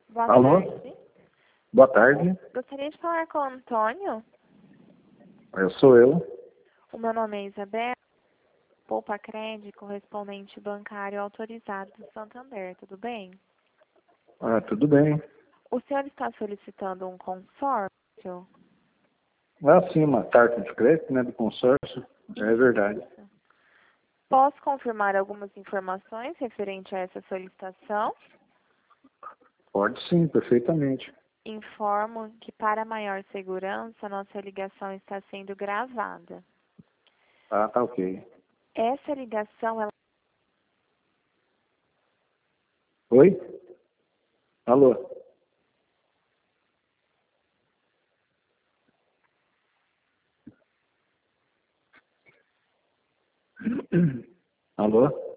Boa Alô? tarde. Boa tarde. Gostaria de falar com o Antônio. Sou eu. O meu nome é Isabel. Poupa Crédito, correspondente bancário autorizado do Santander, tudo bem? Tudo bem. O senhor está solicitando um consórcio? Sim, uma carta de crédito, né, do consórcio. É verdade. Posso confirmar algumas informações referente a essa solicitação? Pode sim, perfeitamente. Informo que, para maior segurança, nossa ligação está sendo gravada. Tá ok. Essa ligação, ela... Oi? Alô? Alô?